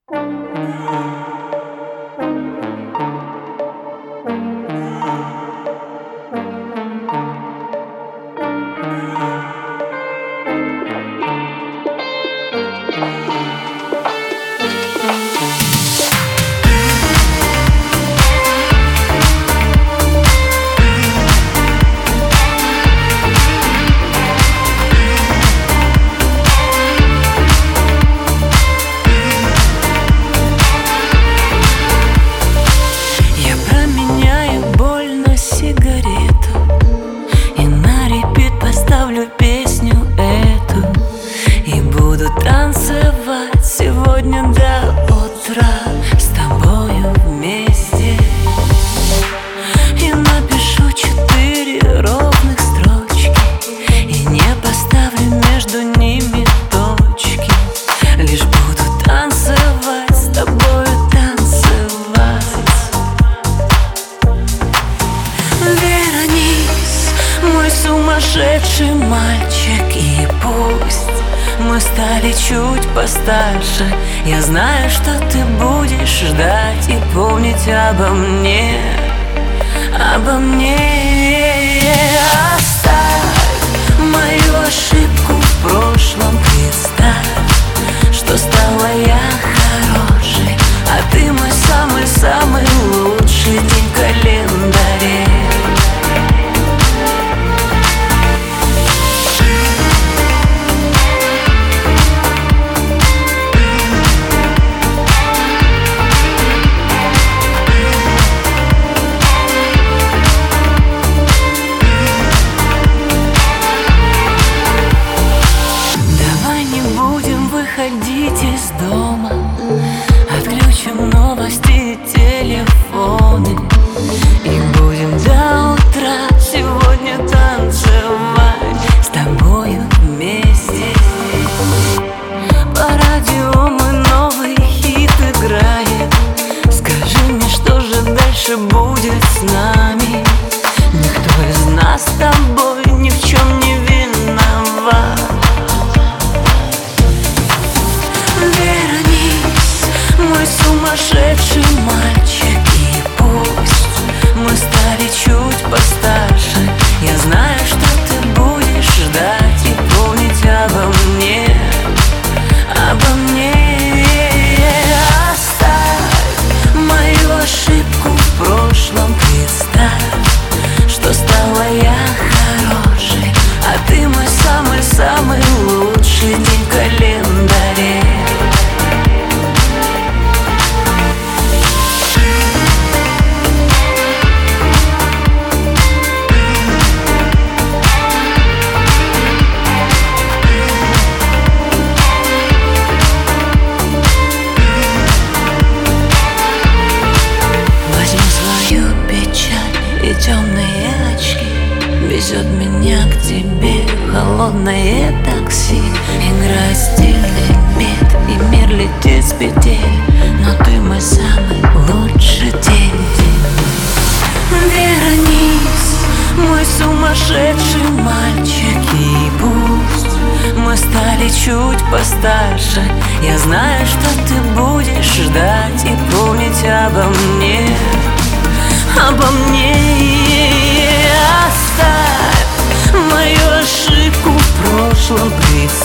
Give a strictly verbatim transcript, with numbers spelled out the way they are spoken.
Сегодня до утра с тобою вместе. И напишу четыре ровных строчки, и не поставлю между ними точки. Лишь буду танцевать с тобою, танцевать. Вернись, мой сумасшедший мальчик, и пусть мы стали чуть постарше, я знаю, что ты будешь ждать и помнить обо мне, обо мне. Оставь мою ошибку в прошлом, представь, что стала я хорошей, а ты мой самый-самый лучший день в календаре. Выходить из дома, отключим новости и телефоны, и будем до утра сегодня танцевать с тобою вместе. По радио мы новый хит играем. Скажи мне, что же дальше будет с нами? Никто из нас с тобой ни в чем не виноват. Мой сумасшедший мальчик, и пусть мы стали чуть постарше, я знаю, что ты будешь ждать и помнить обо мне, обо мне. Оставь мою ошибку в прошлом, представь, что стала я хорошей, а ты мой самый-самый лучший день в календаре. И темные очки везет меня к тебе холодное такси. Играет стильный бит, и мир летит с петель, но ты мой самый лучший день. Вернись, мой сумасшедший мальчик, и пусть мы стали чуть постарше, я знаю, что ты будешь ждать и помнить обо мне, обо мне. Оставь мою ошибку в прошлом, представь,